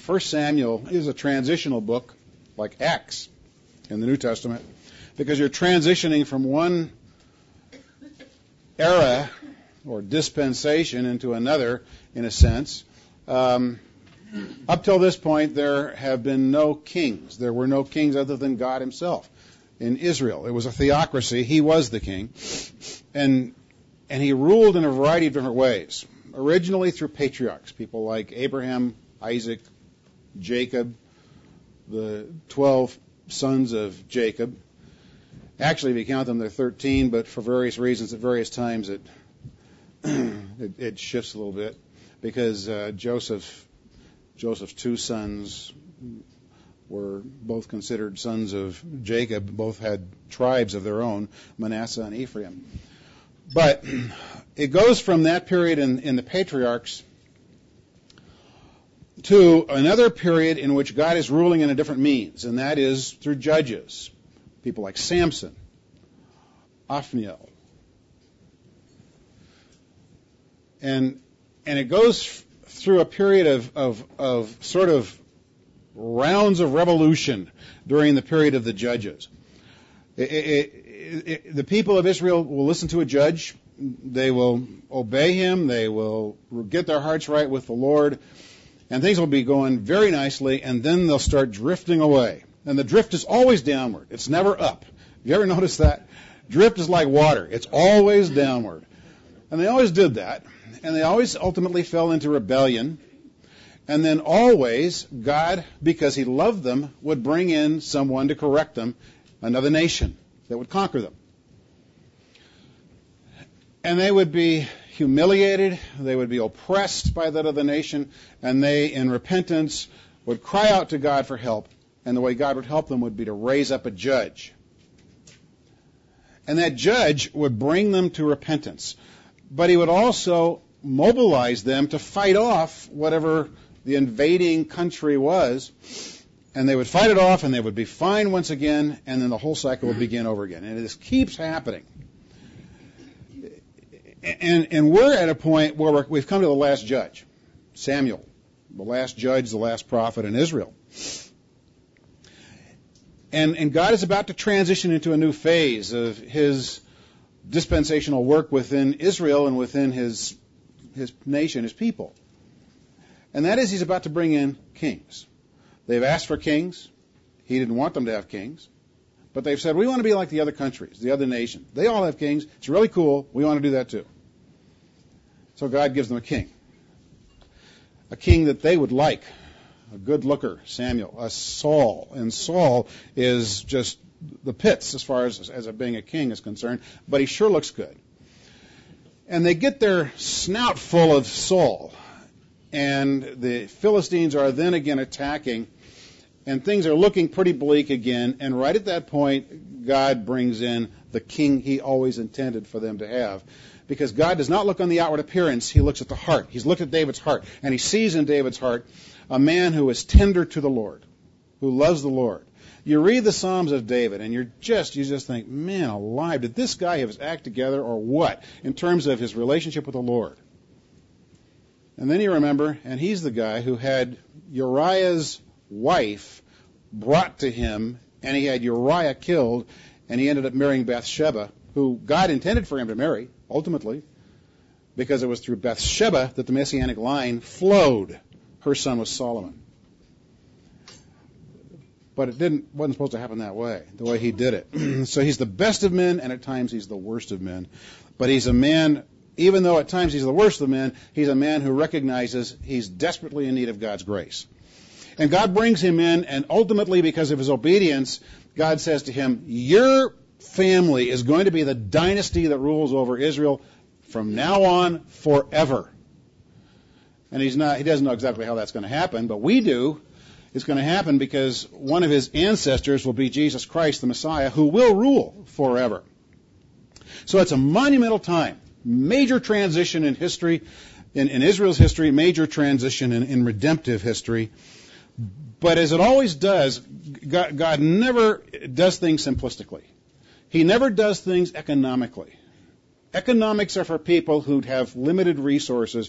1 Samuel is a transitional book like Acts in the New Testament, because you're transitioning from one era or dispensation into another, in a sense. Up till this point, there have been no kings. There were no kings other than God himself in Israel. It was a theocracy. He was the king. And he ruled in a variety of different ways. Originally through patriarchs, people like Abraham, Isaac, Jacob, the 12 sons of Jacob. Actually, if you count them, they're 13, but for various reasons, at various times, it shifts a little bit, because Joseph's two sons were both considered sons of Jacob. Both had tribes of their own, Manasseh and Ephraim. But it goes from that period in the patriarchs to another period in which God is ruling in a different means, and that is through judges. People like Samson, Othniel. And it goes through a period of sort of rounds of revolution during the period of the judges. The people of Israel will listen to a judge. They will obey him. They will get their hearts right with the Lord. And things will be going very nicely, and then they'll start drifting away. And the drift is always downward. It's never up. Have you ever noticed that? Drift is like water. It's always downward. And they always did that. And they always ultimately fell into rebellion. And then always, God, because he loved them, would bring in someone to correct them, another nation that would conquer them. And they would be humiliated, they would be oppressed by that other nation, and they, in repentance, would cry out to God for help. And the way God would help them would be to raise up a judge. And that judge would bring them to repentance. But he would also mobilize them to fight off whatever the invading country was. And they would fight it off, and they would be fine once again, and then the whole cycle would begin over again. And this keeps happening. And we're at a point where we've come to the last judge, Samuel, the last judge, the last prophet in Israel. And God is about to transition into a new phase of his dispensational work within Israel and within his nation, his people. And that is, he's about to bring in kings. They've asked for kings. He didn't want them to have kings. But they've said, we want to be like the other countries, the other nations. They all have kings. It's really cool. We want to do that too. So God gives them a king that they would like, a good looker, Samuel, a Saul. And Saul is just the pits as far as being a king is concerned, but he sure looks good. And they get their snout full of Saul. And the Philistines are then again attacking, and things are looking pretty bleak again. And right at that point, God brings in the king he always intended for them to have. Because God does not look on the outward appearance, he looks at the heart. He's looked at David's heart, and he sees in David's heart a man who is tender to the Lord, who loves the Lord. You read the Psalms of David, and you just think, man alive, did this guy have his act together or what, in terms of his relationship with the Lord? And then you remember, and he's the guy who had Uriah's wife brought to him, and he had Uriah killed, and he ended up marrying Bathsheba, who God intended for him to marry, ultimately, because it was through Bathsheba that the Messianic line flowed. Her son was Solomon. But it wasn't supposed to happen that way, the way he did it. So he's the best of men, and at times he's the worst of men. But he's a man, even though at times he's the worst of men, he's a man who recognizes he's desperately in need of God's grace. And God brings him in, and ultimately, because of his obedience, God says to him, your family is going to be the dynasty that rules over Israel from now on forever. And he doesn't know exactly how that's going to happen, but we do. It's going to happen because one of his ancestors will be Jesus Christ, the Messiah, who will rule forever. So it's a monumental time, major transition in history, in Israel's history, major transition in redemptive history. But as it always does, God never does things simplistically. He never does things economically. Economics are for people who have limited resources.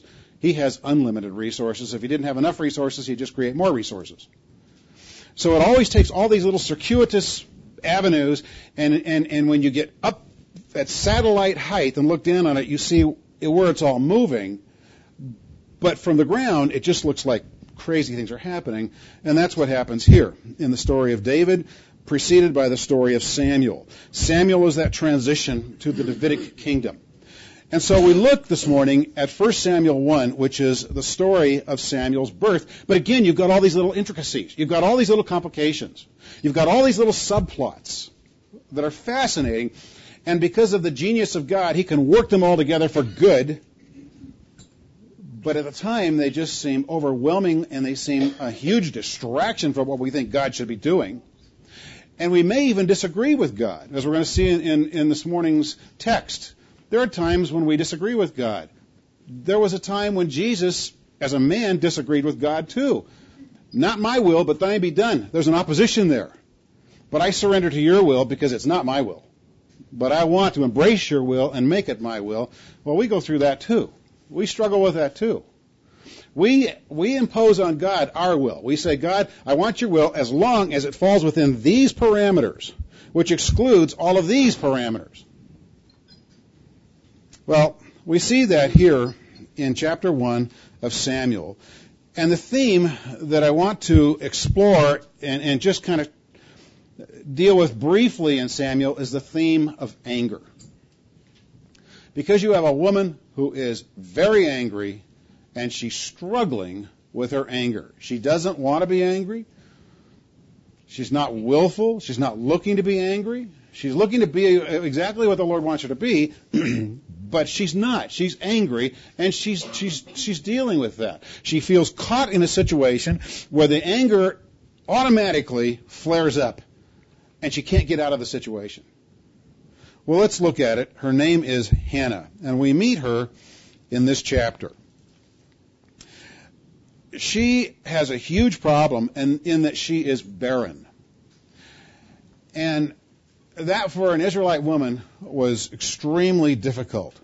He has unlimited resources. If he didn't have enough resources, he'd just create more resources. So it always takes all these little circuitous avenues, and when you get up at satellite height and look down on it, you see where it's all moving. But from the ground, it just looks like crazy things are happening, and that's what happens here in the story of David, preceded by the story of Samuel. Samuel was that transition to the Davidic kingdom. And so we look this morning at 1 Samuel 1, which is the story of Samuel's birth. But again, you've got all these little intricacies. You've got all these little complications. You've got all these little subplots that are fascinating. And because of the genius of God, he can work them all together for good. But at the time, they just seem overwhelming, and they seem a huge distraction from what we think God should be doing. And we may even disagree with God, as we're going to see in this morning's text. There are times when we disagree with God. There was a time when Jesus, as a man, disagreed with God too. Not my will, but thine be done. There's an opposition there. But I surrender to your will because it's not my will. But I want to embrace your will and make it my will. Well, we go through that too. We struggle with that too. We impose on God our will. We say, God, I want your will as long as it falls within these parameters, which excludes all of these parameters. Well, we see that here in chapter 1 of Samuel. And the theme that I want to explore and just kind of deal with briefly in Samuel is the theme of anger. Because you have a woman who is very angry, and she's struggling with her anger. She doesn't want to be angry. She's not willful. She's not looking to be angry. She's looking to be exactly what the Lord wants her to be, but she's not. She's angry, and she's dealing with that. She feels caught in a situation where the anger automatically flares up, and she can't get out of the situation. Well, let's look at it. Her name is Hannah, and we meet her in this chapter. She has a huge problem in that she is barren. And that for an Israelite woman was extremely difficult.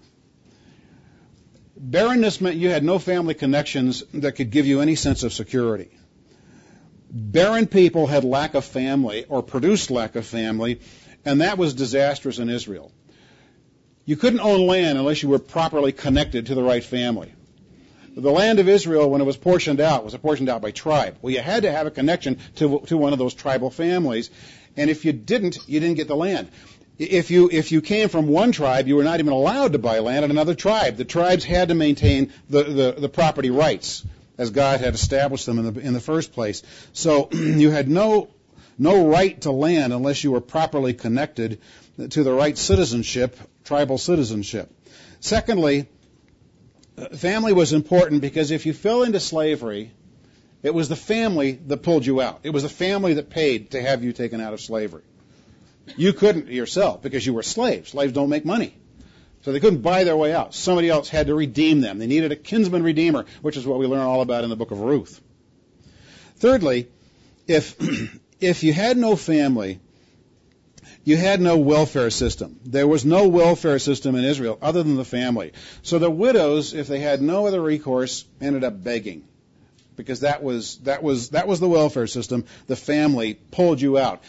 Barrenness meant you had no family connections that could give you any sense of security. Barren people had lack of family or produced lack of family, and that was disastrous in Israel. You couldn't own land unless you were properly connected to the right family. The land of Israel, when it was portioned out by tribe. Well, you had to have a connection to one of those tribal families, and if you didn't get the land. If you came from one tribe, you were not even allowed to buy land in another tribe. The tribes had to maintain the property rights as God had established them in the first place. So you had no right to land unless you were properly connected to the right citizenship, tribal citizenship. Secondly, family was important because if you fell into slavery, it was the family that pulled you out. It was the family that paid to have you taken out of slavery. You couldn't yourself because you were slaves. Slaves don't make money. So they couldn't buy their way out. Somebody else had to redeem them. They needed a kinsman redeemer, which is what we learn all about in the book of Ruth. Thirdly, if you had no family, you had no welfare system. There was no welfare system in Israel other than the family. So the widows, if they had no other recourse, ended up begging, because that was the welfare system. The family pulled you out.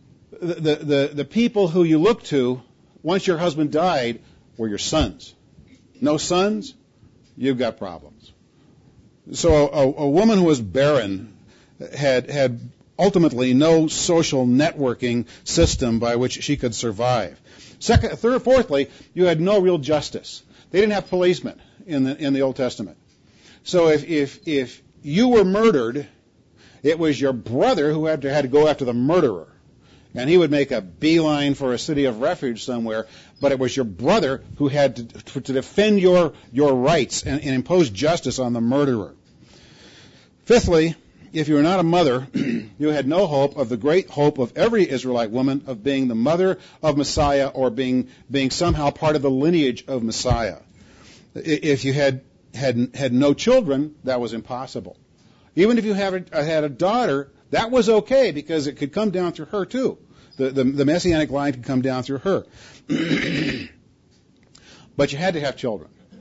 The people who you looked to once your husband died were your sons. No sons, you've got problems. So a woman who was barren had ultimately no social networking system by which she could survive. Fourthly, you had no real justice. They didn't have policemen in the Old Testament. So if you were murdered, it was your brother who had to go after the murderer. And he would make a beeline for a city of refuge somewhere, but it was your brother who had to defend your rights and impose justice on the murderer. Fifthly, if you were not a mother, you had no hope of the great hope of every Israelite woman of being the mother of Messiah or being somehow part of the lineage of Messiah. If you had no children, that was impossible. Even if you had a daughter, that was okay because it could come down through her too. The Messianic line could come down through her. But you had to have children.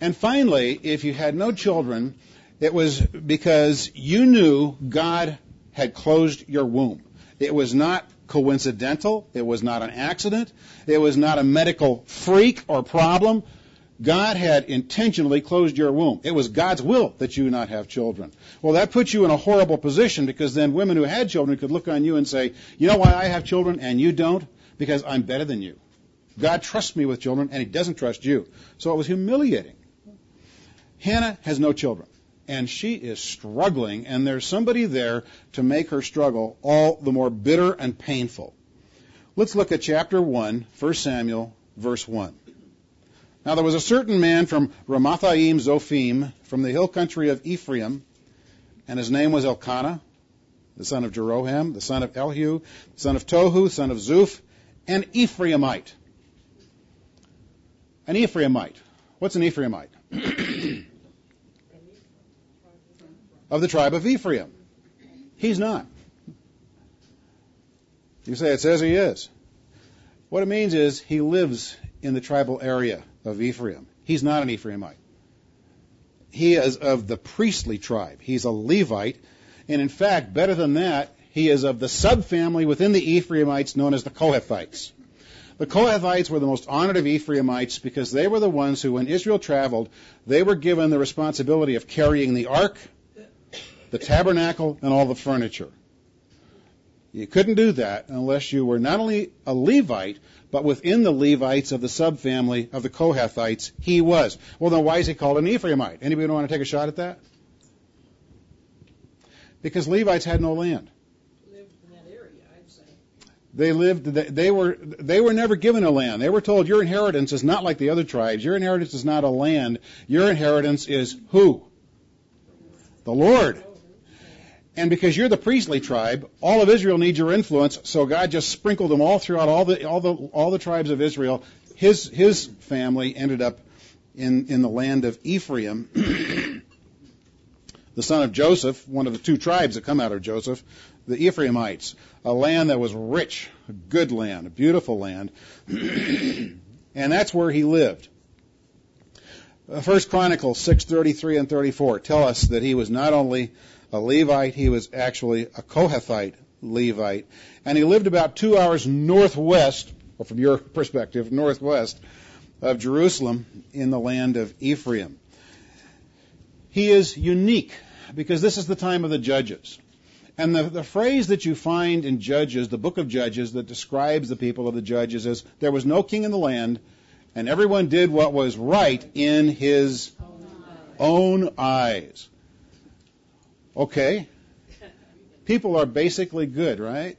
And finally, if you had no children, it was because you knew God had closed your womb. It was not coincidental. It was not an accident. It was not a medical freak or problem. God had intentionally closed your womb. It was God's will that you not have children. Well, that puts you in a horrible position, because then women who had children could look on you and say, you know why I have children and you don't? Because I'm better than you. God trusts me with children and he doesn't trust you. So it was humiliating. Hannah has no children, and she is struggling, and there's somebody there to make her struggle all the more bitter and painful. Let's look at chapter 1, 1 Samuel, verse 1. Now there was a certain man from Ramathaim Zophim, from the hill country of Ephraim, and his name was Elkanah, the son of Jeroham, the son of Elihu, the son of Tohu, son of Zuph, an Ephraimite. An Ephraimite. What's an Ephraimite? Of the tribe of Ephraim. He's not. You say, it says he is. What it means is he lives in the tribal area of Ephraim. He's not an Ephraimite. He is of the priestly tribe. He's a Levite. And in fact, better than that, he is of the subfamily within the Ephraimites known as the Kohathites. The Kohathites were the most honored of Ephraimites because they were the ones who, when Israel traveled, they were given the responsibility of carrying the ark, the tabernacle, and all the furniture. You couldn't do that unless you were not only a Levite, but within the Levites of the subfamily of the Kohathites, he was. Well, then why is he called an Ephraimite? Anybody want to take a shot at that? Because Levites had no land. Lived in that area, I'd say. They were never given a land. They were told your inheritance is not like the other tribes. Your inheritance is not a land. Your inheritance is who? The Lord. And because you're the priestly tribe, all of Israel needs your influence, so God just sprinkled them all throughout all the tribes of Israel. His family ended up in the land of Ephraim, the son of Joseph, one of the two tribes that come out of Joseph, the Ephraimites, a land that was rich, a good land, a beautiful land, and that's where he lived. 1 Chronicles 6:33 and 34 tell us that he was not only a Levite, he was actually a Kohathite Levite, and he lived about 2 hours northwest, or from your perspective, northwest of Jerusalem in the land of Ephraim. He is unique because this is the time of the Judges. And the phrase that you find in Judges, the book of Judges, that describes the people of the Judges is, there was no king in the land, and everyone did what was right in his own eyes. Okay. People are basically good, right?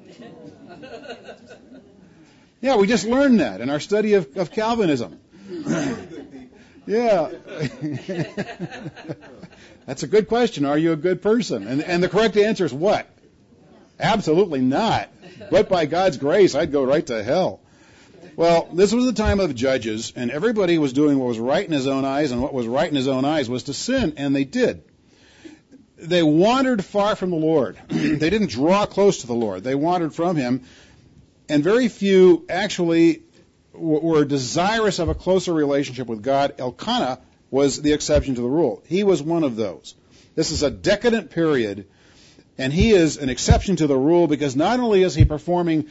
Yeah, we just learned that in our study of Calvinism. Yeah. That's a good question. Are you a good person? And the correct answer is what? Absolutely not. But by God's grace, I'd go right to hell. Well, this was the time of Judges, and everybody was doing what was right in his own eyes, and what was right in his own eyes was to sin, and they did. They wandered far from the Lord. They didn't draw close to the Lord. They wandered from him, and very few actually were desirous of a closer relationship with God. Elkanah was the exception to the rule. He was one of those. This is a decadent period, and he is an exception to the rule because not only is he performing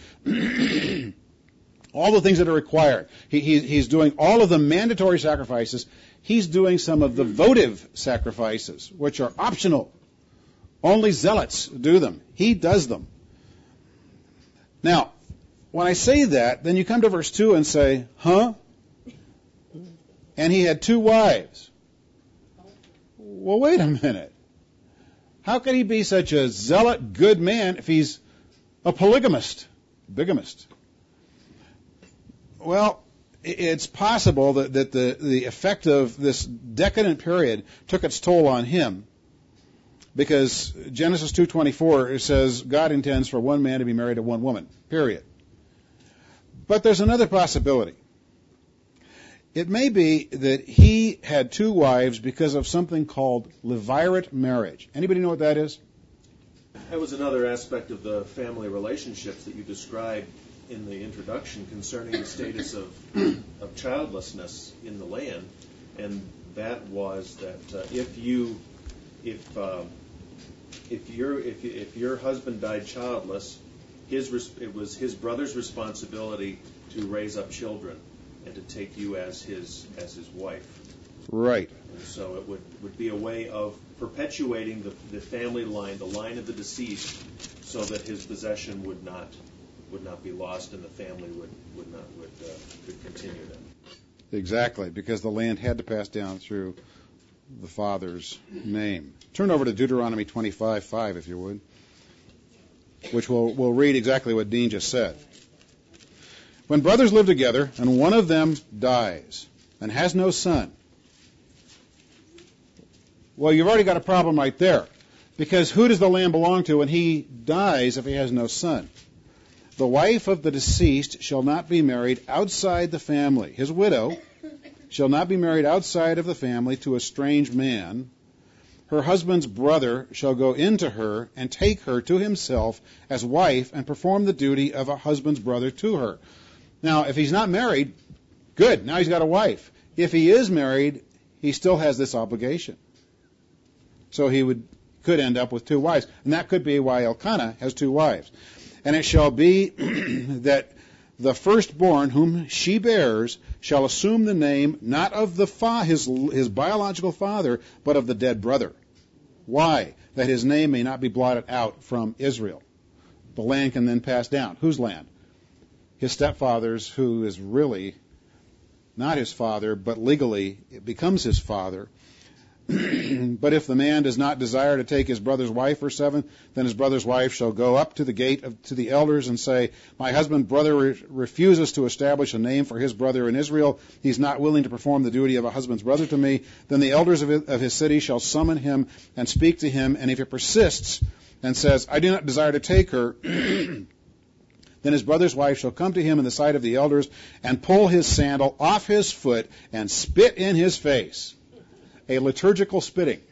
all the things that are required, he's doing all of the mandatory sacrifices, he's doing some of the votive sacrifices, which are optional. Only zealots do them. He does them. Now, when I say that, then you come to verse 2 and say, huh? And he had 2 wives. Well, wait a minute. How could he be such a zealot, good man if he's a polygamist, bigamist? Well, it's possible that the effect of this decadent period took its toll on him, because Genesis 2:24 says God intends for one man to be married to one woman, period. But there's another possibility. It may be that he had 2 wives because of something called levirate marriage. Anybody know what that is? That was another aspect of the family relationships that you described in the introduction concerning the status of childlessness in the land. And that was that if your husband died childless, it was his brother's responsibility to raise up children and to take you as his wife. Right. And so it would be a way of perpetuating the family line, the line of the deceased, so that his possession would not be lost and the family could continue then. Exactly, because the land had to pass down through the father's name. Turn over to Deuteronomy 25:5, if you would, which we'll read exactly what Dean just said. When brothers live together and one of them dies and has no son, well, you've already got a problem right there, because who does the land belong to when he dies if he has no son? The wife of the deceased shall not be married outside the family. His widow shall not be married outside of the family to a strange man. Her husband's brother shall go into her and take her to himself as wife and perform the duty of a husband's brother to her. Now, if he's not married, good. Now he's got a wife. If he is married, he still has this obligation. So he could end up with two wives. And that could be why Elkanah has two wives. And it shall be that the firstborn whom she bears shall assume the name not of his biological father, but of the dead brother. Why? That his name may not be blotted out from Israel. The land can then pass down. Whose land? His stepfather's, who is really not his father, but legally it becomes his father. But if the man does not desire to take his brother's wife, verse 7, then his brother's wife shall go up to the gate to the elders and say, my husband's brother refuses to establish a name for his brother in Israel. He's not willing to perform the duty of a husband's brother to me. Then the elders of his city shall summon him and speak to him. And if he persists and says, I do not desire to take her, then his brother's wife shall come to him in the sight of the elders and pull his sandal off his foot and spit in his face. A liturgical spitting.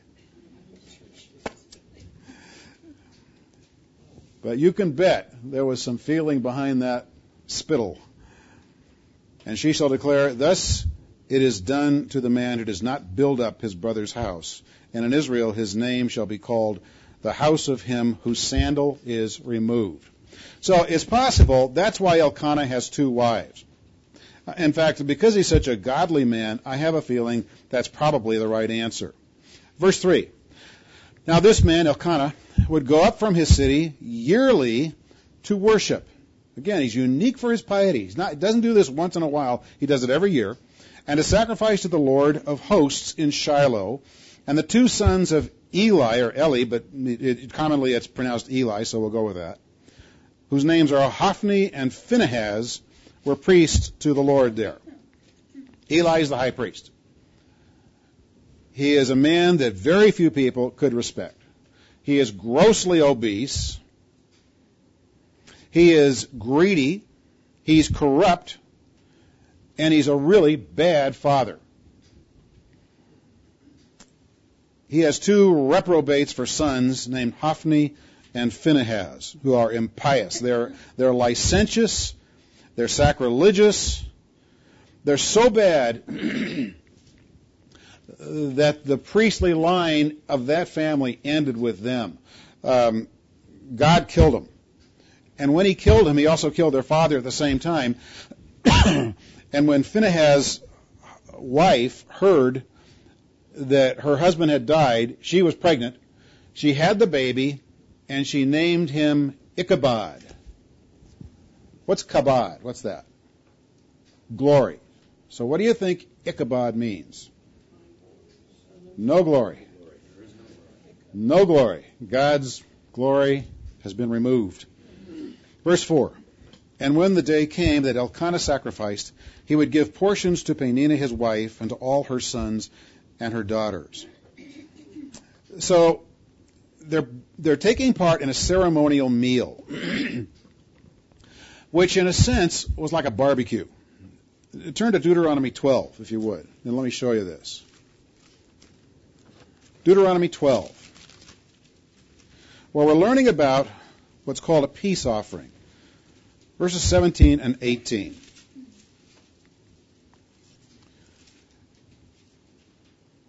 But you can bet there was some feeling behind that spittle. And she shall declare, thus it is done to the man who does not build up his brother's house. And in Israel his name shall be called the house of him whose sandal is removed. So it's possible that's why Elkanah has two wives. In fact, because he's such a godly man, I have a feeling that's probably the right answer. Verse 3. Now this man, Elkanah, would go up from his city yearly to worship. Again, he's unique for his piety. He doesn't do this once in a while. He does it every year. And to sacrifice to the Lord of hosts in Shiloh. And the two sons of Eli, or Eli, but commonly it's pronounced Eli, so we'll go with that, whose names are Hophni and Phinehas, were priests to the Lord there. Eli is the high priest. He is a man that very few people could respect. He is grossly obese. He is greedy. He's corrupt. And he's a really bad father. He has two reprobates for sons named Hophni and Phinehas, who are impious. They're licentious. They're sacrilegious. They're so bad that the priestly line of that family ended with them. God killed them. And when he killed them, he also killed their father at the same time. And when Phinehas' wife heard that her husband had died, she was pregnant. She had the baby, and she named him Ichabod. What's kabod? What's that? Glory. So what do you think Ichabod means? No glory. No glory. God's glory has been removed. Verse 4. And when the day came that Elkanah sacrificed, he would give portions to Peninnah his wife and to all her sons and her daughters. So they're taking part in a ceremonial meal, which in a sense was like a barbecue. Turn to Deuteronomy 12, if you would, and let me show you this. Deuteronomy 12, where we're learning about what's called a peace offering. Verses 17 and 18.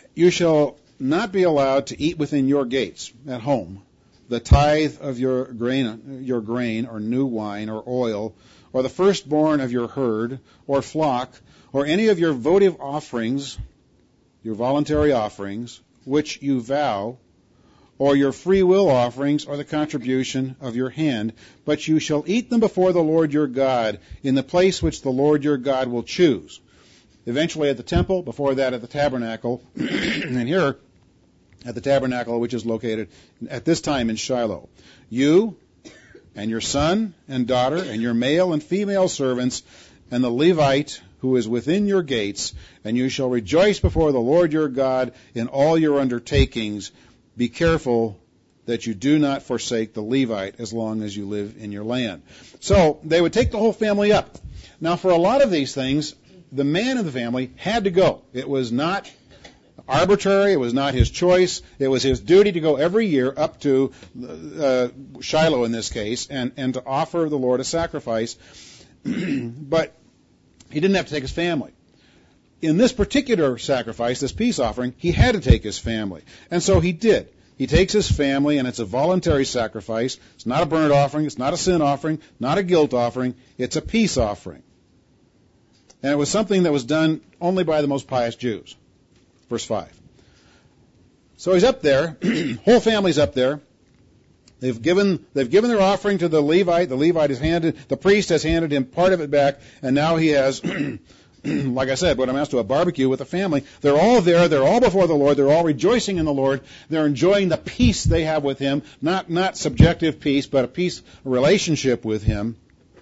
You shall not be allowed to eat within your gates at home the tithe of your grain or new wine or oil, or the firstborn of your herd or flock, or any of your votive offerings, your voluntary offerings, which you vow, or your free will offerings, or the contribution of your hand, but you shall eat them before the Lord your God in the place which the Lord your God will choose. Eventually at the temple, before that at the tabernacle, and here at the tabernacle which is located at this time in Shiloh. You and your son and daughter and your male and female servants and the Levite who is within your gates, and you shall rejoice before the Lord your God in all your undertakings. Be careful that you do not forsake the Levite as long as you live in your land. So they would take the whole family up. Now for a lot of these things, the man of the family had to go. It was not arbitrary. It was not his choice. It was his duty to go every year up to Shiloh in this case and to offer the Lord a sacrifice. But he didn't have to take his family. In this particular sacrifice, this peace offering, he had to take his family. And so he did. He takes his family, and it's a voluntary sacrifice. It's not a burnt offering. It's not a sin offering. Not a guilt offering. It's a peace offering. And it was something that was done only by the most pious Jews. Verse 5. So he's up there. Whole family's up there. They've given their offering to the Levite. The Levite the priest has handed him part of it back, and now he has, like I said, what amounts to a barbecue with the family. They're all there. They're all before the Lord. They're all rejoicing in the Lord. They're enjoying the peace they have with Him, not subjective peace, but a relationship with Him.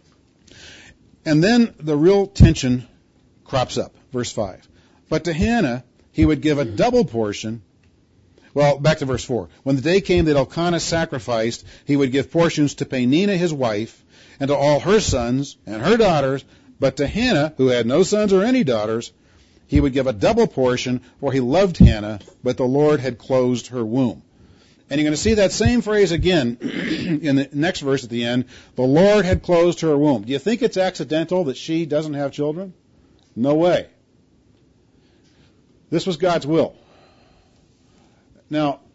And then the real tension crops up. Verse 5. But to Hannah he would give a double portion. Well, back to verse 4. When the day came that Elkanah sacrificed, he would give portions to Peninnah his wife, and to all her sons and her daughters. But to Hannah, who had no sons or any daughters, he would give a double portion, for he loved Hannah, but the Lord had closed her womb. And you're going to see that same phrase again in the next verse at the end. The Lord had closed her womb. Do you think it's accidental that she doesn't have children? No way. This was God's will. Now,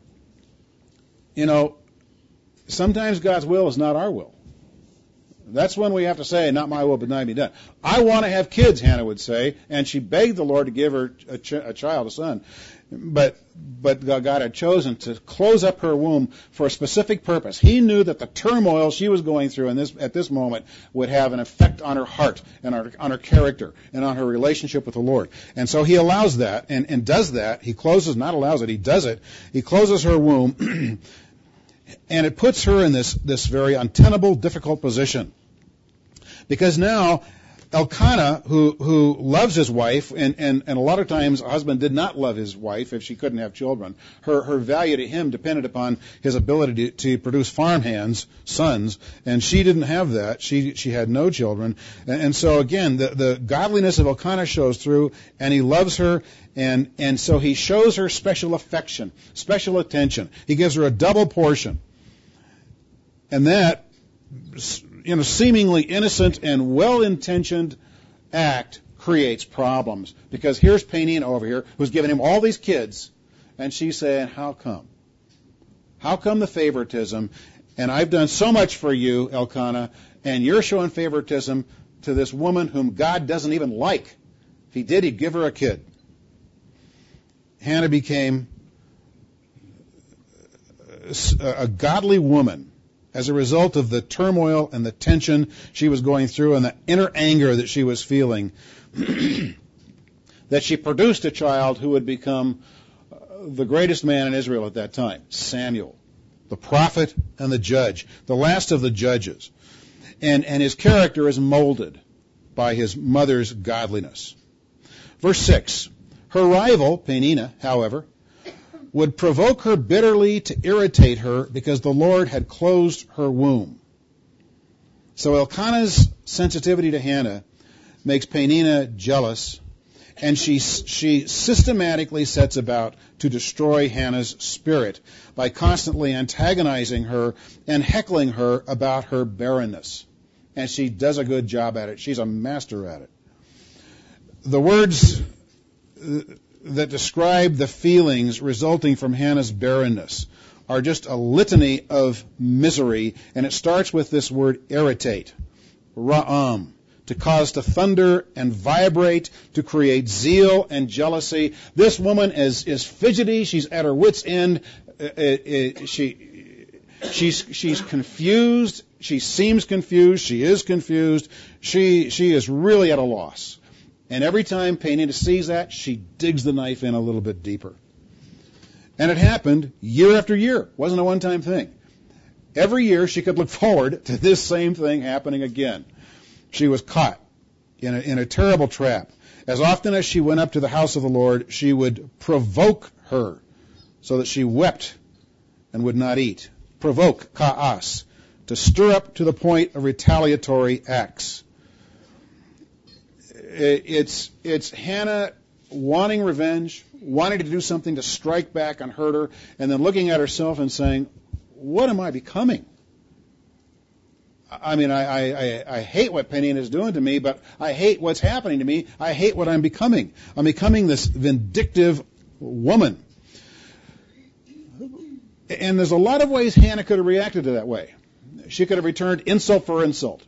sometimes God's will is not our will. That's when we have to say, not my will, but thine be done. I want to have kids, Hannah would say, and she begged the Lord to give her a child, a son. But God had chosen to close up her womb for a specific purpose. He knew that the turmoil she was going through at this moment would have an effect on her heart and on her character and on her relationship with the Lord. And so He allows that and does that. He closes, not allows it, He does it. He closes her womb, and it puts her in this very untenable, difficult position. Because now Elkanah, who loves his wife, and a lot of times a husband did not love his wife if she couldn't have children. Her value to him depended upon his ability to produce farmhands, sons, and she didn't have that. She had no children. And so again, the godliness of Elkanah shows through, and he loves her, and so he shows her special affection, special attention. He gives her a double portion. And that, seemingly innocent and well-intentioned act creates problems. Because here's Peninnah over here, who's giving him all these kids, and she's saying, how come? How come the favoritism? And I've done so much for you, Elkanah, and you're showing favoritism to this woman whom God doesn't even like. If He did, He'd give her a kid. Hannah became a godly woman as a result of the turmoil and the tension she was going through and the inner anger that she was feeling, that she produced a child who would become the greatest man in Israel at that time, Samuel, the prophet and the judge, the last of the judges. And his character is molded by his mother's godliness. Verse 6, her rival, Peninnah, however, would provoke her bitterly to irritate her because the Lord had closed her womb. So Elkanah's sensitivity to Hannah makes Peninnah jealous, and she systematically sets about to destroy Hannah's spirit by constantly antagonizing her and heckling her about her barrenness. And she does a good job at it. She's a master at it. The words that describe the feelings resulting from Hannah's barrenness are just a litany of misery, and it starts with this word irritate, ra'am, to cause to thunder and vibrate, to create zeal and jealousy. This woman is fidgety. She's at her wit's end. She's confused. She seems confused. She is confused. She is really at a loss. And every time Peninnah sees that, she digs the knife in a little bit deeper. And it happened year after year. It wasn't a one-time thing. Every year she could look forward to this same thing happening again. She was caught in a terrible trap. As often as she went up to the house of the Lord, she would provoke her so that she wept and would not eat. Provoke, ka'as, to stir up to the point of retaliatory acts. It's Hannah wanting revenge, wanting to do something to strike back and hurt her, and then looking at herself and saying, what am I becoming? I mean, I hate what Peninnah is doing to me, but I hate what's happening to me. I hate what I'm becoming. I'm becoming this vindictive woman. And there's a lot of ways Hannah could have reacted to that way. She could have returned insult for insult.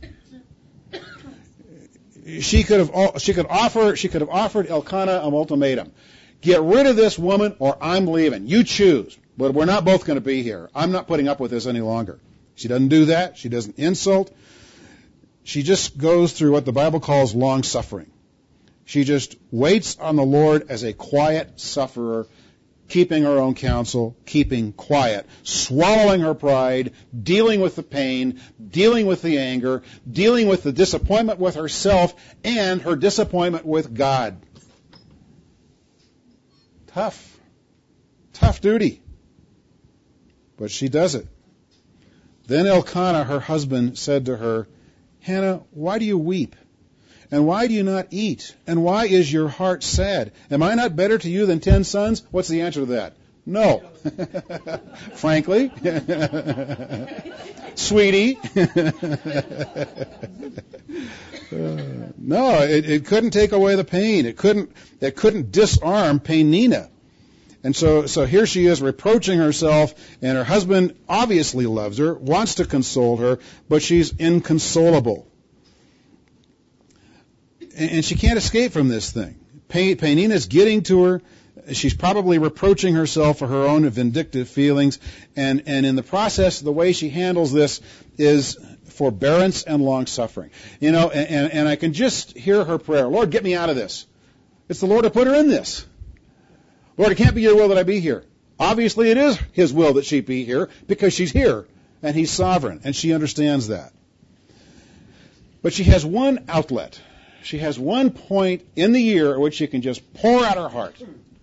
She could have offered Elkanah an ultimatum. Get rid of this woman or I'm leaving. You choose. But we're not both going to be here. I'm not putting up with this any longer. She doesn't do that. She doesn't insult. She just goes through what the Bible calls long suffering. She just waits on the Lord as a quiet sufferer, keeping her own counsel, keeping quiet, swallowing her pride, dealing with the pain, dealing with the anger, dealing with the disappointment with herself and her disappointment with God. Tough duty. But she does it. Then Elkanah, her husband, said to her, Hannah, why do you weep? And why do you not eat? And why is your heart sad? Am I not better to you than 10 sons? What's the answer to that? No. Frankly. Sweetie. No, it couldn't take away the pain. It couldn't disarm Peninnah. And so here she is reproaching herself, and her husband obviously loves her, wants to console her, but she's inconsolable. And she can't escape from this thing. Peninnah's getting to her. She's probably reproaching herself for her own vindictive feelings. And in the process, the way she handles this is forbearance and long-suffering. You know, and I can just hear her prayer. Lord, get me out of this. It's the Lord who put her in this. Lord, it can't be your will that I be here. Obviously, it is his will that she be here because she's here and he's sovereign, and she understands that. But she has one outlet. She has one point in the year at which she can just pour out her heart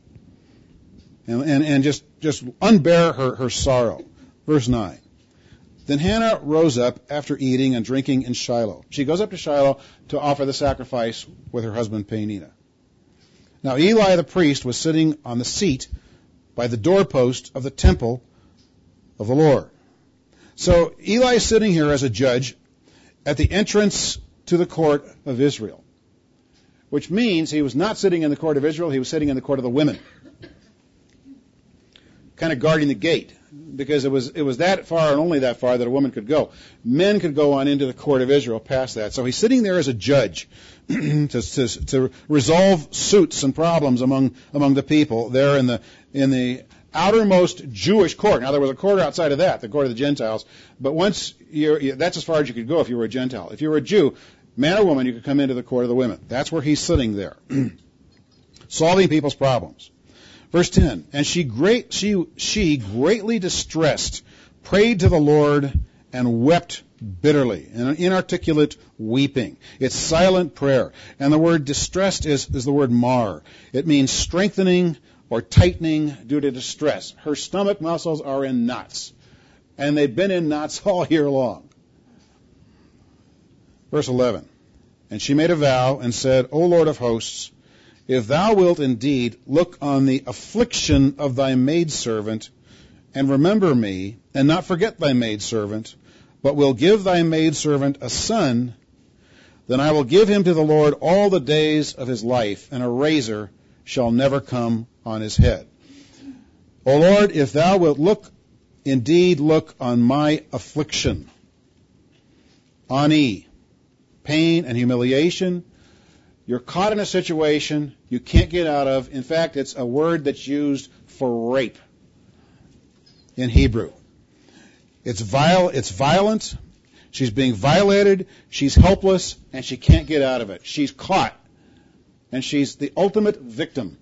and just unbear her sorrow. Verse 9. Then Hannah rose up after eating and drinking in Shiloh. She goes up to Shiloh to offer the sacrifice with her husband Peninnah. Now Eli the priest was sitting on the seat by the doorpost of the temple of the Lord. So Eli is sitting here as a judge at the entrance to the court of Israel, which means he was not sitting in the court of Israel, he was sitting in the court of the women, kind of guarding the gate, because it was that far and only that far that a woman could go. Men could go on into the court of Israel past that. So he's sitting there as a judge to resolve suits and problems among the people there in the outermost Jewish court. Now there was a court outside of that, the court of the Gentiles, but once that's as far as you could go if you were a Gentile. If you were a Jew, man or woman, you could come into the court of the women. That's where he's sitting there, solving people's problems. Verse 10, and she greatly distressed, prayed to the Lord, and wept bitterly, an inarticulate weeping. It's silent prayer. And the word distressed is the word mar. It means strengthening or tightening due to distress. Her stomach muscles are in knots, and they've been in knots all year long. Verse 11, and she made a vow and said, O Lord of hosts, if thou wilt indeed look on the affliction of thy maidservant, and remember me, and not forget thy maidservant, but will give thy maidservant a son, then I will give him to the Lord all the days of his life, and a razor shall never come on his head. O Lord, if thou wilt indeed look on my affliction, ani, pain and humiliation. You're caught in a situation you can't get out of. In fact, it's a word that's used for rape in Hebrew. It's violent. She's being violated. She's helpless, and she can't get out of it. She's caught, and she's the ultimate victim.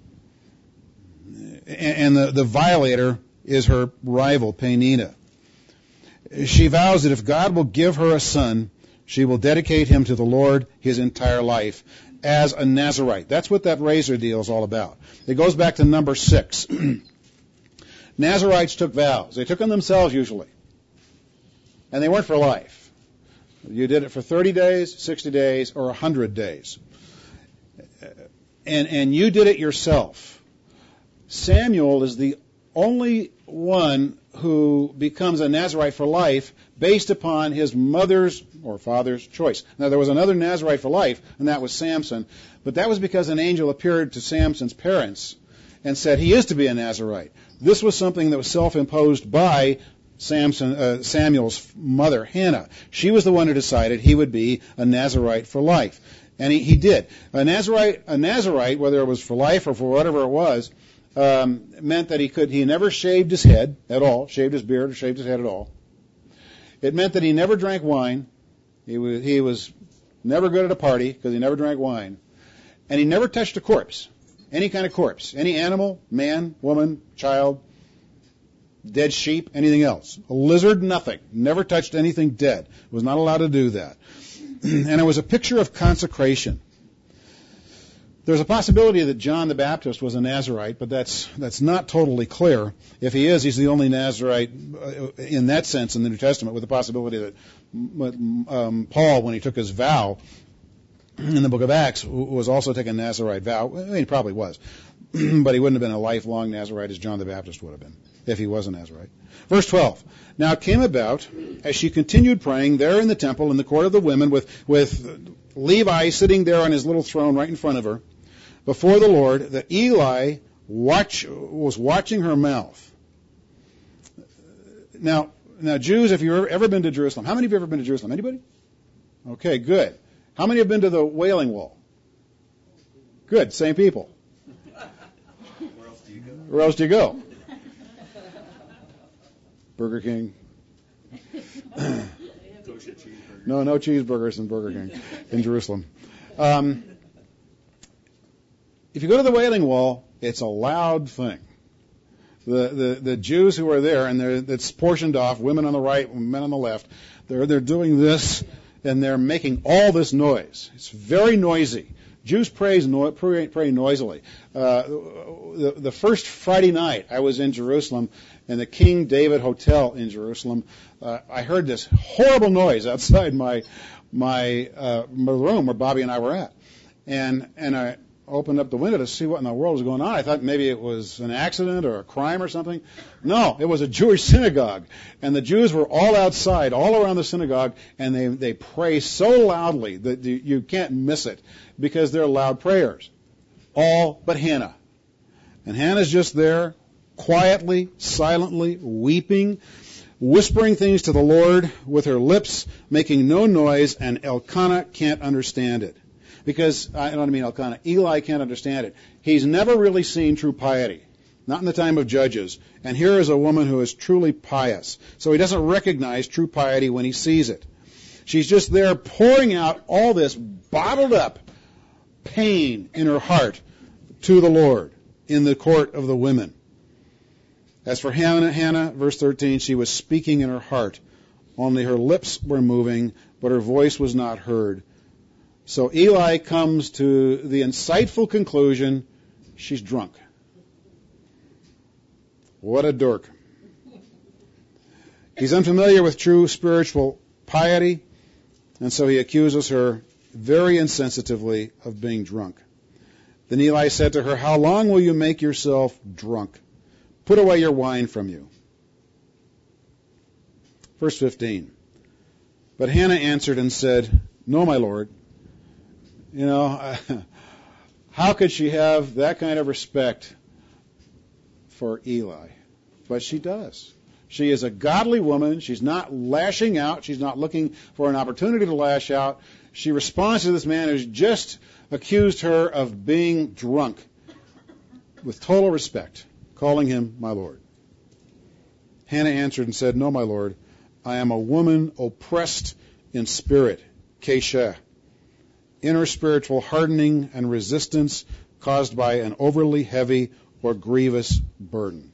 And the violator is her rival, Peninnah. She vows that if God will give her a son, she will dedicate him to the Lord his entire life as a Nazirite. That's what that razor deal is all about. It goes back to number 6. Nazirites took vows. They took them themselves usually. And they weren't for life. You did it for 30 days, 60 days, or 100 days. And you did it yourself. Samuel is the only one who becomes a Nazirite for life based upon his mother's or father's choice. Now, there was another Nazirite for life, and that was Samson, but that was because an angel appeared to Samson's parents and said he is to be a Nazirite. This was something that was self-imposed by Samuel's mother, Hannah. She was the one who decided he would be a Nazirite for life, and he did. A Nazirite, whether it was for life or for whatever it was, meant that he never shaved his head at all, shaved his beard or shaved his head at all. It meant that he never drank wine. He was never good at a party because he never drank wine. And he never touched a corpse, any kind of corpse, any animal, man, woman, child, dead sheep, anything else. A lizard, nothing. Never touched anything dead. Was not allowed to do that. And it was a picture of consecration. There's a possibility that John the Baptist was a Nazirite, but that's not totally clear. If he is, he's the only Nazirite in that sense in the New Testament, with the possibility that Paul, when he took his vow in the book of Acts, was also taking a Nazirite vow. I mean, he probably was, but he wouldn't have been a lifelong Nazirite as John the Baptist would have been if he was a Nazirite. Verse 12. Now it came about, as she continued praying there in the temple in the court of the women, with Levi sitting there on his little throne right in front of her, before the Lord, that Eli was watching her mouth. Now, Jews, if you've ever been to Jerusalem, how many of you have ever been to Jerusalem? Anybody? Okay, good. How many have been to the Wailing Wall? Good, same people. Where else do you go? Where else do you go? Burger King. Kosher cheeseburger. No cheeseburgers in Burger King in Jerusalem. If you go to the Wailing Wall, it's a loud thing. The Jews who are there, and it's portioned off, women on the right, men on the left, they're doing this, and they're making all this noise. It's very noisy. Jews pray noisily. The first Friday night I was in Jerusalem, in the King David Hotel in Jerusalem, I heard this horrible noise outside my room where Bobby and I were at. And I opened up the window to see what in the world was going on. I thought maybe it was an accident or a crime or something. No, it was a Jewish synagogue. And the Jews were all outside, all around the synagogue, and they pray so loudly that you can't miss it because they're loud prayers. All but Hannah. And Hannah's just there, quietly, silently, weeping, whispering things to the Lord with her lips, making no noise, and Elkanah can't understand it. Because, I don't mean Elkanah, Eli can't understand it. He's never really seen true piety, not in the time of Judges. And here is a woman who is truly pious. So he doesn't recognize true piety when he sees it. She's just there pouring out all this bottled up pain in her heart to the Lord in the court of the women. As for Hannah, verse 13, she was speaking in her heart. Only her lips were moving, but her voice was not heard. So Eli comes to the insightful conclusion, she's drunk. What a dork. He's unfamiliar with true spiritual piety, and so he accuses her very insensitively of being drunk. Then Eli said to her, "How long will you make yourself drunk? Put away your wine from you." Verse 15. But Hannah answered and said, "No, my Lord. You know, How could she have that kind of respect for Eli? But she does. She is a godly woman. She's not lashing out. She's not looking for an opportunity to lash out. She responds to this man who's just accused her of being drunk with total respect, calling him my Lord. Hannah answered and said, "No, my Lord, I am a woman oppressed in spirit, Kesha, inner spiritual hardening and resistance caused by an overly heavy or grievous burden."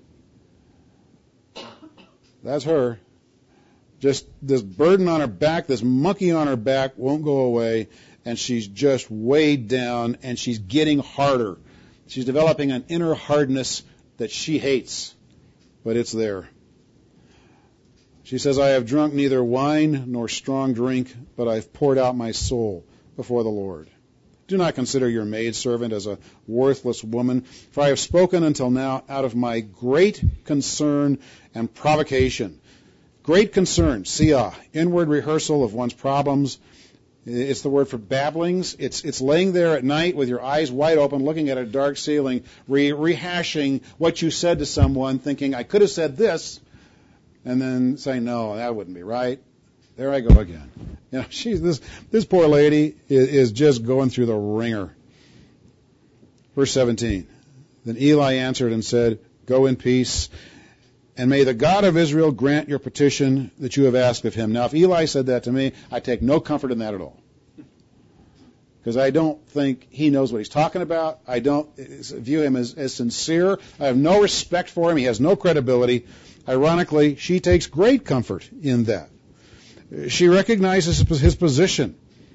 That's her. Just this burden on her back, this monkey on her back won't go away, and she's just weighed down, and she's getting harder. She's developing an inner hardness that she hates, but it's there. She says, "I have drunk neither wine nor strong drink, but I've poured out my soul before the Lord. Do not consider your maidservant as a worthless woman, for I have spoken until now out of my great concern and provocation." Great concern, siyah, inward rehearsal of one's problems. It's the word for babblings. It's laying there at night with your eyes wide open, looking at a dark ceiling, rehashing what you said to someone, thinking, I could have said this, and then saying, no, that wouldn't be right. There I go again. You know, this poor lady is just going through the ringer. Verse 17. Then Eli answered and said, "Go in peace, and may the God of Israel grant your petition that you have asked of him." Now, if Eli said that to me, I take no comfort in that at all. Because I don't think he knows what he's talking about. I don't view him as sincere. I have no respect for him. He has no credibility. Ironically, she takes great comfort in that. She recognizes his position.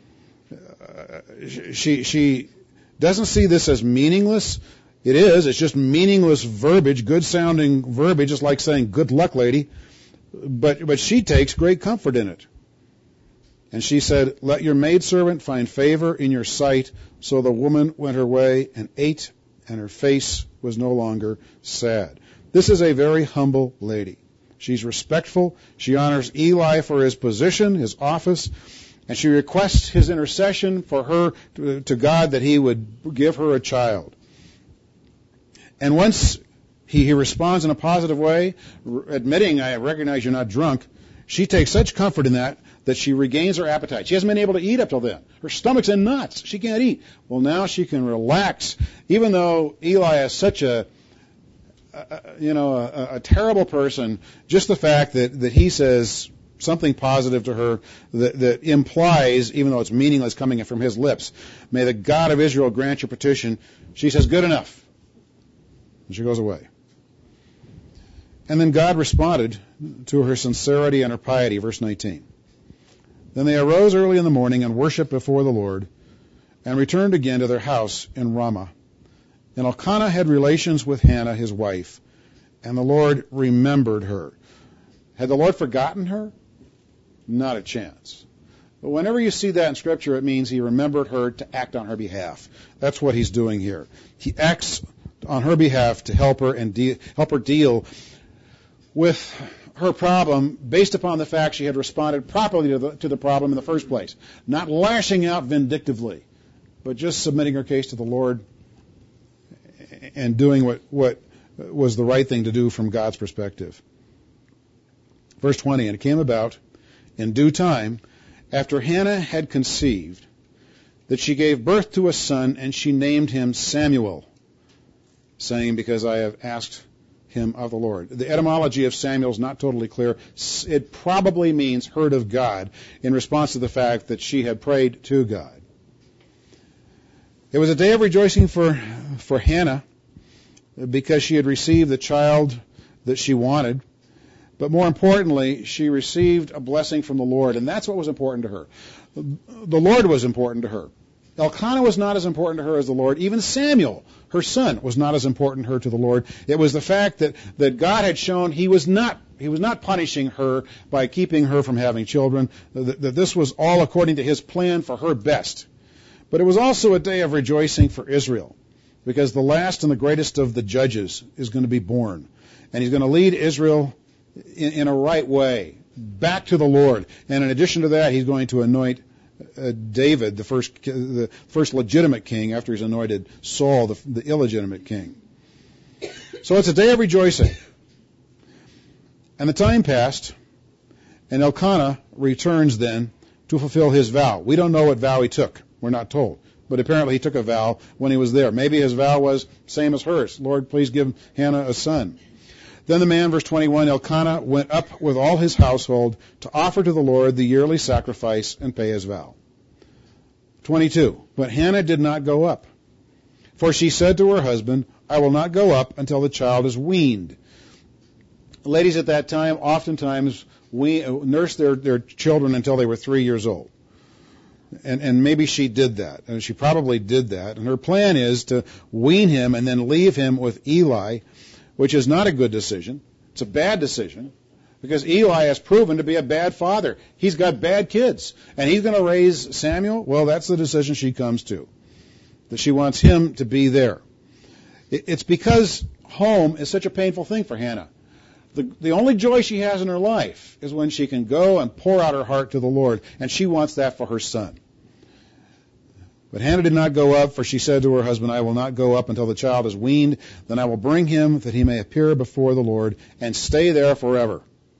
She doesn't see this as meaningless. It is. It's just meaningless verbiage, good-sounding verbiage, just like saying, "Good luck, lady." But she takes great comfort in it. And she said, "Let your maidservant find favor in your sight." So the woman went her way and ate, and her face was no longer sad. This is a very humble lady. She's respectful. She honors Eli for his position, his office, and she requests his intercession for her to God that he would give her a child. And once he responds in a positive way, admitting, "I recognize you're not drunk," she takes such comfort in that she regains her appetite. She hasn't been able to eat up till then. Her stomach's in knots. She can't eat. Well, now she can relax, even though Eli is such a terrible person. Just the fact that he says something positive to her that implies, even though it's meaningless coming from his lips, "May the God of Israel grant your petition." She says, "Good enough." And she goes away. And then God responded to her sincerity and her piety. Verse 19. Then they arose early in the morning and worshipped before the Lord and returned again to their house in Ramah. And Elkanah had relations with Hannah, his wife, and the Lord remembered her. Had the Lord forgotten her? Not a chance. But whenever you see that in Scripture, it means he remembered her to act on her behalf. That's what he's doing here. He acts on her behalf to help her and help her deal with her problem based upon the fact she had responded properly to the problem in the first place. Not lashing out vindictively, but just submitting her case to the Lord and doing what was the right thing to do from God's perspective. Verse 20, and it came about in due time, after Hannah had conceived, that she gave birth to a son, and she named him Samuel, saying, "Because I have asked him of the Lord." The etymology of Samuel is not totally clear. It probably means heard of God, in response to the fact that she had prayed to God. It was a day of rejoicing for Hannah, because she had received the child that she wanted. But more importantly, she received a blessing from the Lord, and that's what was important to her. The Lord was important to her. Elkanah was not as important to her as the Lord. Even Samuel, her son, was not as important to the Lord. It was the fact that God had shown he was not punishing her by keeping her from having children, that this was all according to his plan for her best. But it was also a day of rejoicing for Israel, because the last and the greatest of the judges is going to be born. And he's going to lead Israel in a right way, back to the Lord. And in addition to that, he's going to anoint David, the first legitimate king after he's anointed Saul, the illegitimate king. So it's a day of rejoicing. And the time passed, and Elkanah returns then to fulfill his vow. We don't know what vow he took. We're not told. But apparently he took a vow when he was there. Maybe his vow was same as hers. Lord, please give Hannah a son. Then the man, verse 21, Elkanah went up with all his household to offer to the Lord the yearly sacrifice and pay his vow. 22, but Hannah did not go up, for she said to her husband, I will not go up until the child is weaned. Ladies at that time oftentimes nursed their children until they were 3 years old. And maybe she did that. And she probably did that. And her plan is to wean him and then leave him with Eli, which is not a good decision. It's a bad decision because Eli has proven to be a bad father. He's got bad kids. And he's going to raise Samuel? Well, that's the decision she comes to, that she wants him to be there. It's because home is such a painful thing for Hannah. The only joy she has in her life is when she can go and pour out her heart to the Lord, and she wants that for her son. But Hannah did not go up, for she said to her husband, I will not go up until the child is weaned, then I will bring him that he may appear before the Lord and stay there forever.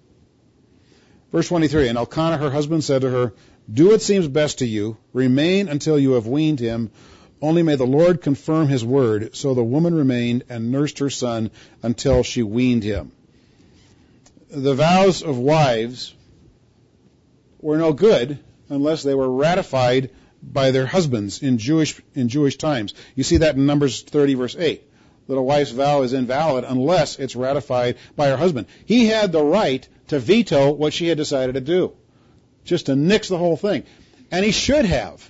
Verse 23, and Elkanah her husband said to her, do what seems best to you, remain until you have weaned him, only may the Lord confirm his word. So the woman remained and nursed her son until she weaned him. The vows of wives were no good unless they were ratified by their husbands in Jewish times. You see that in Numbers 30, verse 8, that a wife's vow is invalid unless it's ratified by her husband. He had the right to veto what she had decided to do, just to nix the whole thing. And he should have.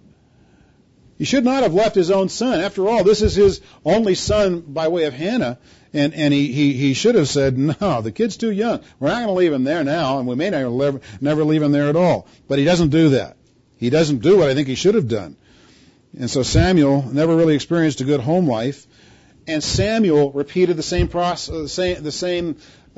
He should not have left his own son. After all, this is his only son by way of Hannah. And he should have said, no, the kid's too young. We're not going to leave him there now, and we may never leave him there at all. But he doesn't do that. He doesn't do what I think he should have done. And so Samuel never really experienced a good home life. And Samuel repeated the same process, the same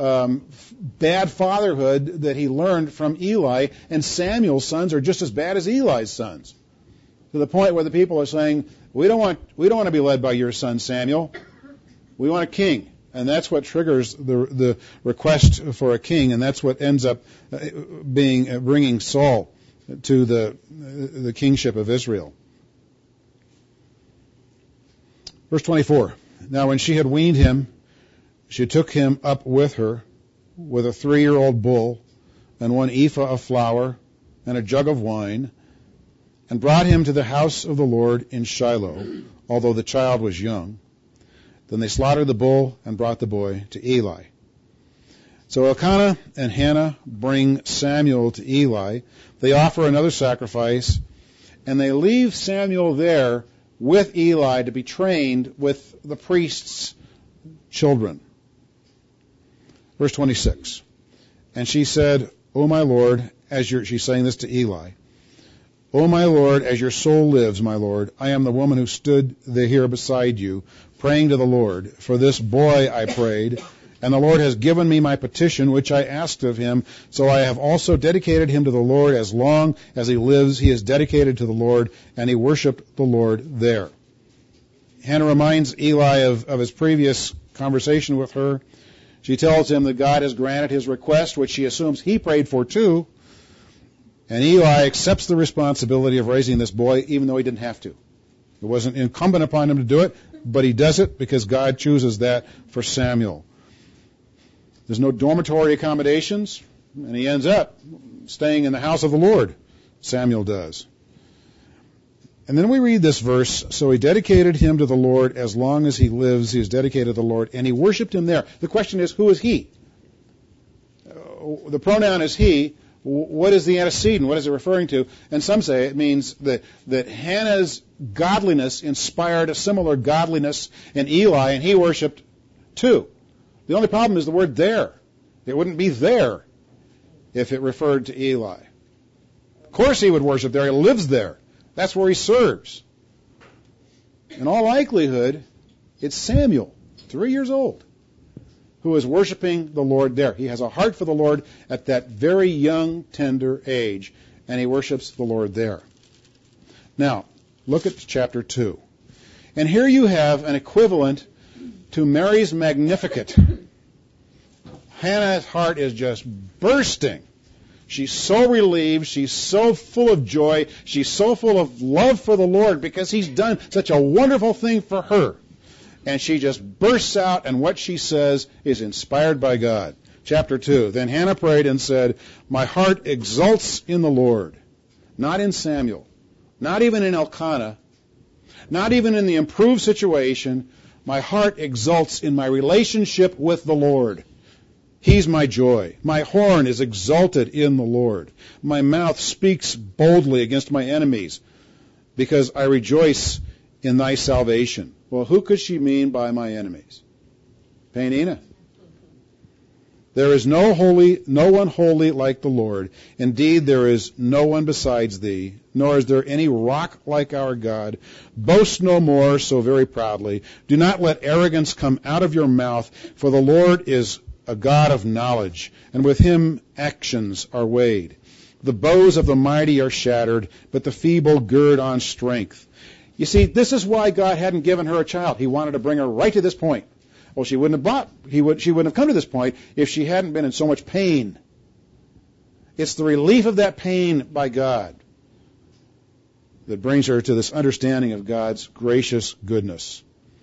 bad fatherhood that he learned from Eli. And Samuel's sons are just as bad as Eli's sons, to the point where the people are saying, we don't want to be led by your son Samuel. We want a king, and that's what triggers the request for a king, and that's what ends up bringing Saul to the kingship of Israel. Verse 24. Now when she had weaned him, she took him up with her with a 3-year-old bull and 1 ephah of flour and a jug of wine, and brought him to the house of the Lord in Shiloh, although the child was young. Then they slaughtered the bull and brought the boy to Eli. So Elkanah and Hannah bring Samuel to Eli. They offer another sacrifice, and they leave Samuel there with Eli to be trained with the priest's children. Verse 26. And she said, O my Lord, she's saying this to Eli, O my Lord, as your soul lives, my Lord, I am the woman who stood here beside you, praying to the Lord. For this boy I prayed, and the Lord has given me my petition, which I asked of him. So I have also dedicated him to the Lord. As long as he lives, he is dedicated to the Lord, and he worshiped the Lord there. Hannah reminds Eli of his previous conversation with her. She tells him that God has granted his request, which she assumes he prayed for too. And Eli accepts the responsibility of raising this boy, even though he didn't have to. It wasn't incumbent upon him to do it, but he does it because God chooses that for Samuel. There's no dormitory accommodations, and he ends up staying in the house of the Lord. Samuel does. And then we read this verse, so he dedicated him to the Lord. As long as he lives, he is dedicated to the Lord, and he worshiped him there. The question is, who is he? The pronoun is he. What is the antecedent? What is it referring to? And some say it means that Hannah's godliness inspired a similar godliness in Eli, and he worshipped too. The only problem is the word there. It wouldn't be there if it referred to Eli. Of course he would worship there. He lives there. That's where he serves. In all likelihood, it's Samuel, 3 years old, who is worshiping the Lord there. He has a heart for the Lord at that very young, tender age. and he worships the Lord there. Now, look at chapter 2. And here you have an equivalent to Mary's Magnificat. Hannah's heart is just bursting. She's so relieved. She's so full of joy. She's so full of love for the Lord because he's done such a wonderful thing for her. And she just bursts out, and what she says is inspired by God. Chapter 2. Then Hannah prayed and said, "My heart exults in the Lord." Not in Samuel. Not even in Elkanah. Not even in the improved situation. My heart exults in my relationship with the Lord. He's my joy. My horn is exalted in the Lord. My mouth speaks boldly against my enemies because I rejoice in thy salvation. Well, who could she mean by my enemies? Peninnah. There is no one holy like the Lord. Indeed, there is no one besides thee, nor is there any rock like our God. Boast no more so very proudly. Do not let arrogance come out of your mouth, for the Lord is a God of knowledge, and with him actions are weighed. The bows of the mighty are shattered, but the feeble gird on strength. You see, this is why God hadn't given her a child. He wanted to bring her right to this point. Well, she wouldn't have come to this point if she hadn't been in so much pain. It's the relief of that pain by God that brings her to this understanding of God's gracious goodness.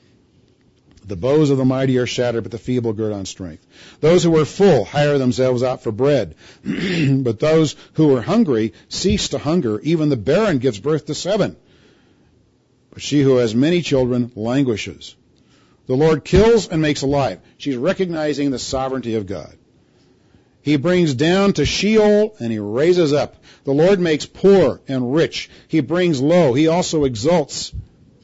The bows of the mighty are shattered, but the feeble gird on strength. Those who are full hire themselves out for bread, but those who are hungry cease to hunger. Even the barren gives birth to 7. But she who has many children languishes. The Lord kills and makes alive. She's recognizing the sovereignty of God. He brings down to Sheol and he raises up. The Lord makes poor and rich. He brings low. He also exalts.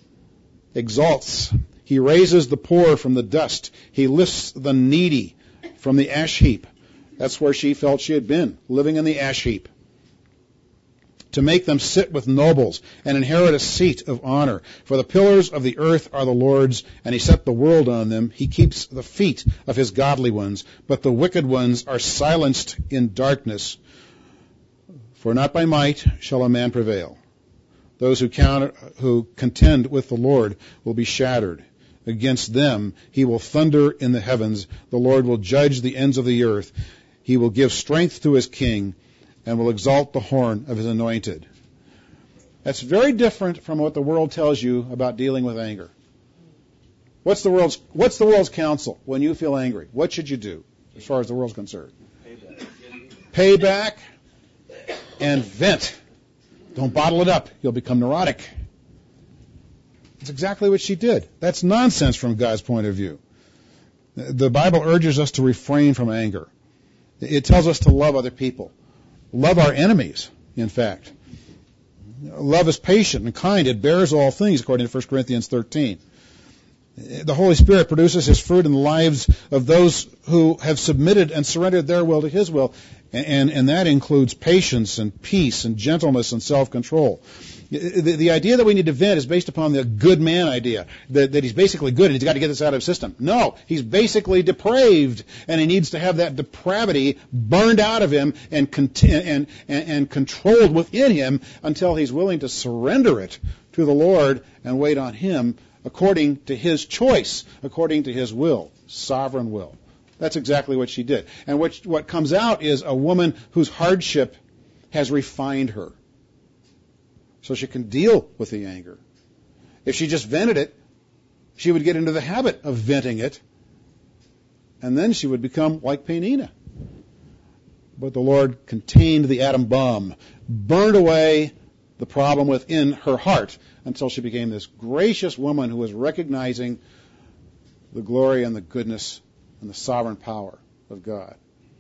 He raises the poor from the dust. He lifts the needy from the ash heap. That's where she felt she had been, living in the ash heap. To make them sit with nobles and inherit a seat of honor. For the pillars of the earth are the Lord's, and he set the world on them. He keeps the feet of his godly ones, but the wicked ones are silenced in darkness. For not by might shall a man prevail. Those who contend with the Lord will be shattered. Against them he will thunder in the heavens. The Lord will judge the ends of the earth. He will give strength to his king and will exalt the horn of his anointed. That's very different from what the world tells you about dealing with anger. What's the world's counsel when you feel angry? What should you do as far as the world's concerned? Pay back and vent. Don't bottle it up. You'll become neurotic. That's exactly what she did. That's nonsense from God's point of view. The Bible urges us to refrain from anger. It tells us to love other people. Love our enemies, in fact. Love is patient and kind. It bears all things, according to 1 Corinthians 13. The Holy Spirit produces his fruit in the lives of those who have submitted and surrendered their will to his will, and that includes patience and peace and gentleness and self-control. The idea that we need to vent is based upon the good man idea, that he's basically good and he's got to get this out of his system. No, he's basically depraved, and he needs to have that depravity burned out of him and controlled within him until he's willing to surrender it to the Lord and wait on him according to his choice, according to his will, sovereign will. That's exactly what she did. And what comes out is a woman whose hardship has refined her, so she can deal with the anger. If she just vented it, she would get into the habit of venting it, and then she would become like Peninnah. But the Lord contained the atom bomb, burned away the problem within her heart until she became this gracious woman who was recognizing the glory and the goodness and the sovereign power of God.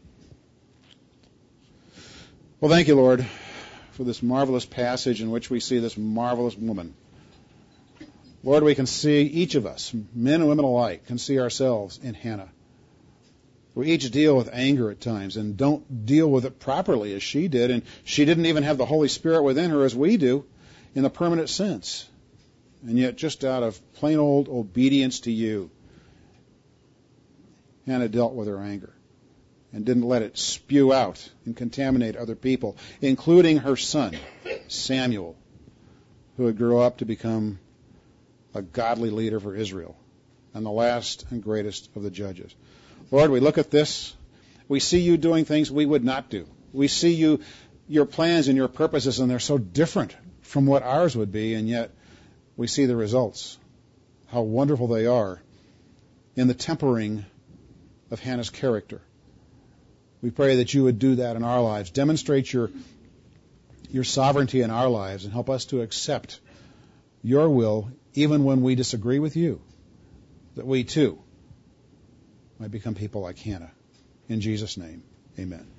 Well, thank you, Lord, for this marvelous passage in which we see this marvelous woman. Lord, we can see, each of us, men and women alike, can see ourselves in Hannah. We each deal with anger at times and don't deal with it properly as she did, and she didn't even have the Holy Spirit within her as we do in the permanent sense. And yet, just out of plain old obedience to you, Hannah dealt with her anger. and didn't let it spew out and contaminate other people, including her son, Samuel, who would grow up to become a godly leader for Israel and the last and greatest of the judges. Lord, we look at this. We see you doing things we would not do. We see your plans and your purposes, and they're so different from what ours would be, and yet we see the results, how wonderful they are in the tempering of Hannah's character. We pray that you would do that in our lives, demonstrate your sovereignty in our lives, and help us to accept your will even when we disagree with you, that we too might become people like Hannah. In Jesus' name, amen.